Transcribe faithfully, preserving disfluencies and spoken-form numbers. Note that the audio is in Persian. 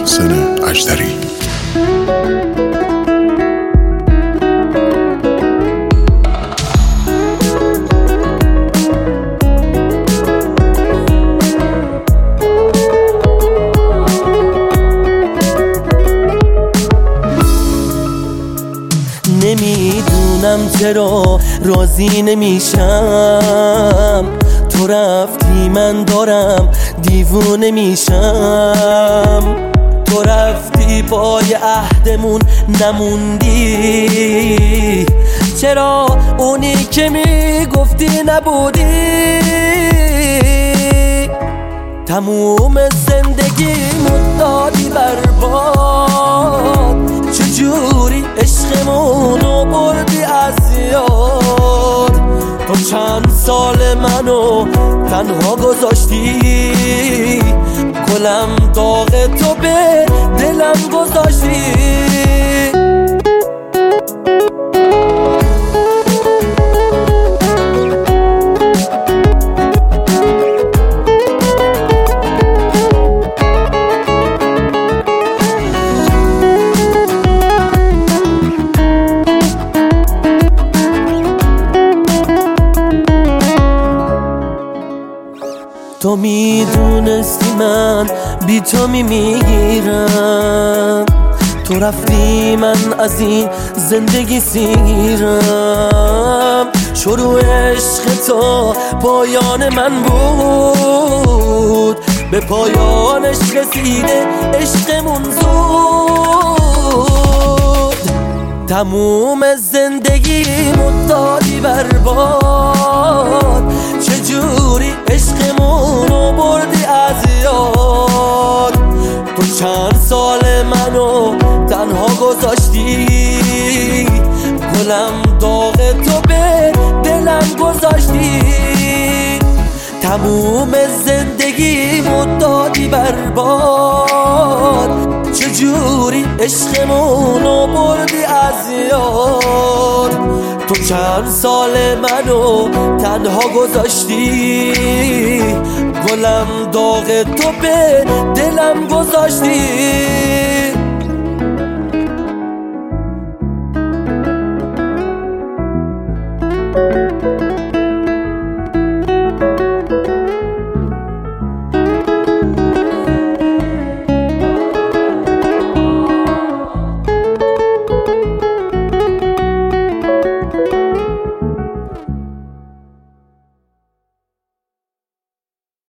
محسن اژدری. نمیدونم چرا راضی نمیشم، تو رفتی من دارم دیوونه میشم. تو رفتی پای عهدمون نموندی، چرا اونی که میگفتی نبودی؟ تموم زندگیمون دادی برباد، چجوری عشقمونو بردی از یاد؟ تو چند سال منو تنها گذاشتی، گلم داغ تو به دلم گذاشتی. تو میدونستی من بی تو میمیرم، تو رفتی من از این زندگی سیرم. شروع عشق تو پایان من بود، به پایانش رسیده عشقمون زود. تموم زندگیمون دادی برباد، چجوری عشقمونو بردی از یاد؟ تو چند سال منو تنها گذاشتی، گلم داغ تو به دلم گذاشتی. تموم زندگیمو دادی برباد، چجوری عشقمونو بردی از یاد؟ تو چند سال منو تنها گذاشتی، گلم داغ تو به دلم گذاشتی.